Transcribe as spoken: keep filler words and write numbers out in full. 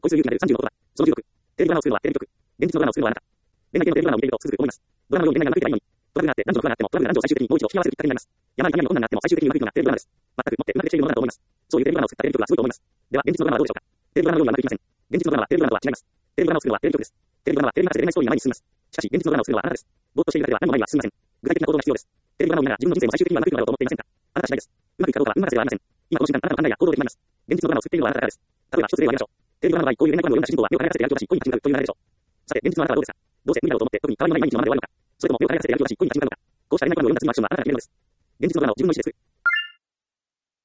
個数有機が出るさんじゅうのことは、そのじゅうろく。テレビドラマを作るのはテレビ局。現実のドラマを作るのはあなた。恋愛系のテレビドラマを見ていると続くと思います。ドラマのように恋愛がうまくいってないのに、トラブルがあって男女の不和があっても、トラブルが男女を最終的にもう一度引き合わせるきっかけになります。山あり谷ありの困難があっても最終的にうまくいくのがテレビドラマです。全くもってうまくできているものだと思います。そういうテレビドラマを作ったテレビ局はすごいと思います。では、現実のドラマはどうでしょうか。テレビドラマのようにうまくいきません。現実のドラマはテレビドラマとは違います。テレビドラマを作るのはテレビ局です。テレビドラマはテレビ博士で恋愛ストーリーが前に進みます。しかし、現実のドラマを作るのはあなたです。ぼーっとしているだけでは何も前には進みません。具体的な行動が必要です。テレビドラマを見ながら自分の人生も最終的にはうまくいくのだろうと思っていませんか。あなた次第です。うまくいくかどうかは運任せではありません。今この瞬間、あなたの考えや行動で決まります。現実のドラマを作っているのはあなたからです。例えば一つ例を挙げましょう。テレビドラマの場合、こういう恋愛観を読んだ主人公は目を輝かせてやる気がし恋に立ち向かうという流れでしょう。さて、現実のあなたはどうですか。どうせ無理だろうと思って特に変わりのない毎日のままで終わるのか。それとも目を輝かせてやる気がし恋に立ち向かうのか。こうした恋愛観を読んだ次のアクションはあなたが決めるのです。現実のドラマを自分の意思で作る。